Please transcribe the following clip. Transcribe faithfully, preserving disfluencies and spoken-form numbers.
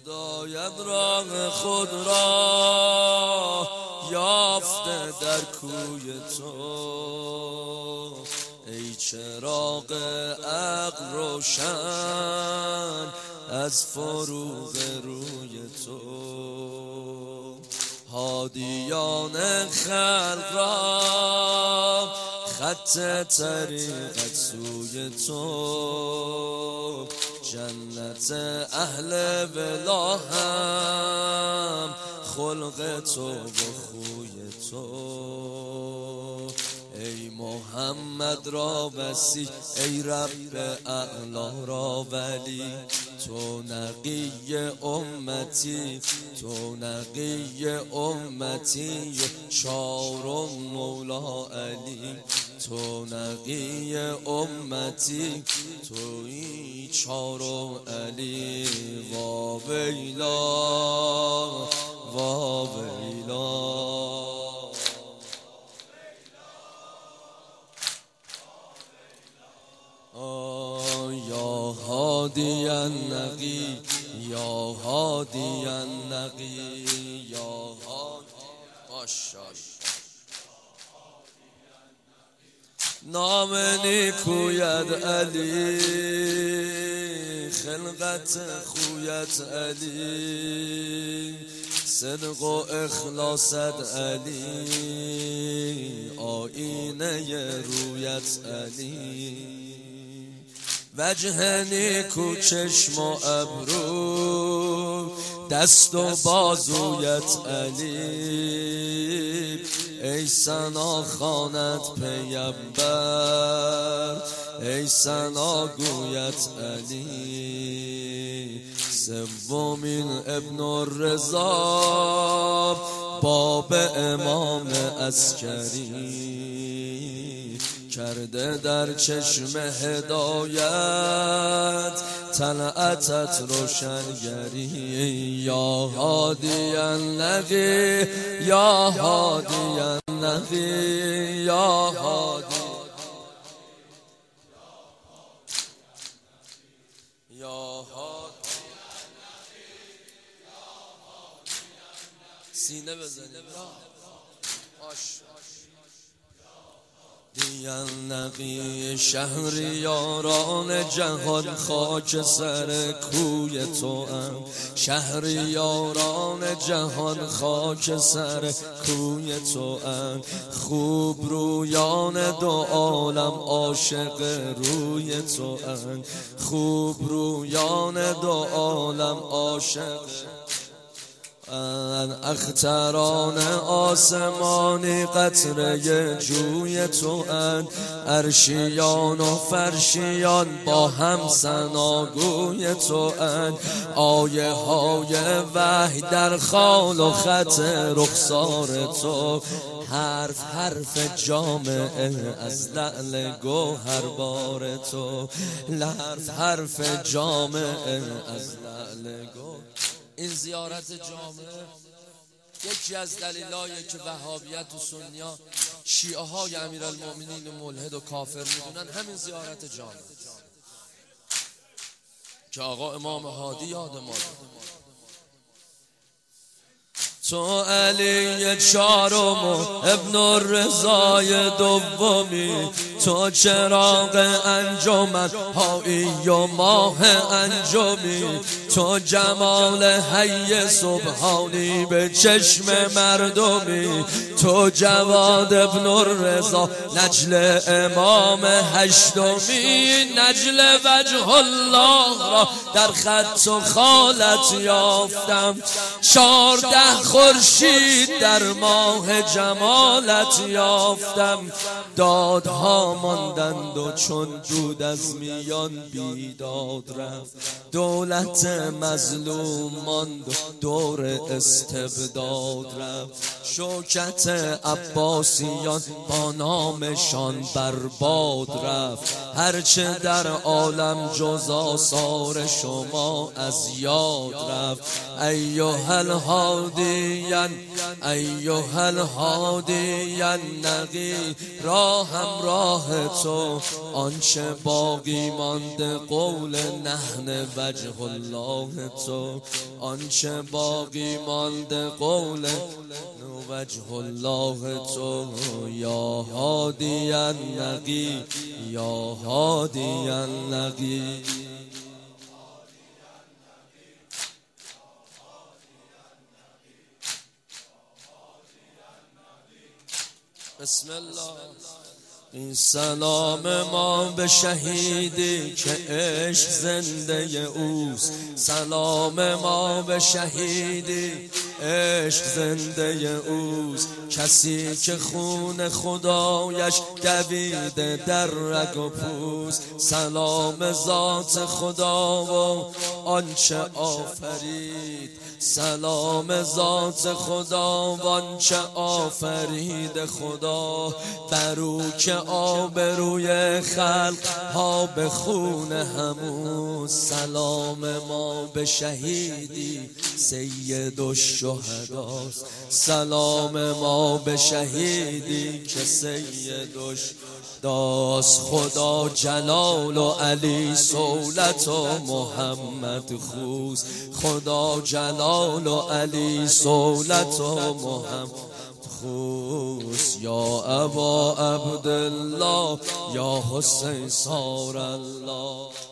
خداید راه خود را یافته در کوی تو، ای چراغ عقل روشن از فروغ روی تو. هادیان خلق را خط طریقت سوی تو، جنت اهل ولا هم خلق تو و خوی تو. ای محمد را وسیع، ای رب اعلا را ولی، تو نقی امتی، تو نقی امتی و چارم مولا علی. تو نقی امتی، توی چارم علی. وا ویلا وا ویلا. یا هادی النقی، یا هادی النقی، یا هادی. ماشاءالله. نام نیکویت علی، خلقت خویت علی، صدق و اخلاصت علی، آینه رویت علی. وجه نیکو چشم و ابرو، دست و بازویت علی، ای ثنا خوانت پیمبر، ای ثنا گویت علی. سومین ابن الرضا، باب امام عسکری، کرده در چشم هدایت طلعتت روشنگری. یا هادی النقی، یا هادی النقی، یا هادی. یا هادی سینه بزنید. النقی شهریاران جهان خاک سر کوی تو اند، شهریاران جهان خاک سر کوی تو اند. خوب رویان دو عالم عاشق روی تو اند، خوب رویان دو عالم عاشق. اختران آسمانی قطره جوی تو اند، عرشیان و فرشیان با هم ثناگوی تو اند. آیه های وحی در خال و خط رخسار تو، حرف حرف جامعه از لعل گوهر بار تو، حرف حرف جامعه از لعل گوهر. این زیارت جامعه یکی از دلایلیه که وهابیت و سنیا شیعه های امیرالمومنین ملحد و کافر میدونن همین زیارت جامعه که آقا امام هادی یاد ما. تو علی چارم و ابن الرضای دومی، تو چراغ انجمن هایی و ماه انجمی، تو جمال حی سبحانی به چشم مردمی، تو جواد ابن الرضا نجل امام هشتمی. نجل وجه الله را در خط و خالت یافتم، چارده خورشید در ماه جمالت یافتم. دادها ماندند و چون دود از میان بیداد رفت، دولت مظلوم ماند و دور استبداد رفت. شوکت عباسیان با نامشان برباد رفت، هرچه در عالم جز آثار شما از یاد رفت. ایها الهادیان، ایها الهادیان نقی، راهم راه راه تو، آنچه باقی مانده قول نحن وجه الله تو، آنچه باقی مانده قول وجه الله تو. یا هادی النقی یا هادی النقی. بسم الله. این سلام ما به شهیدی که عشق زنده اوست، سلام ما به شهیدی عشق زنده اوست، کسی که خون خدایش دویده در رگ و پوست، سلام ذات خدا و آنچه آفرید، سلام ذات خدا و آنچه آفرید خدا، بر او که آبروی خلق ها به خون هموز، سلام ما به شهیدی سید الشهداست، سلام ما به شهیدی که سید الشهداست. خدا جلال و علی صولت و محمد خوست، خدا جلال و علی صولت و محمد خوست. یا ابا عبدالله یا حسین صار الله.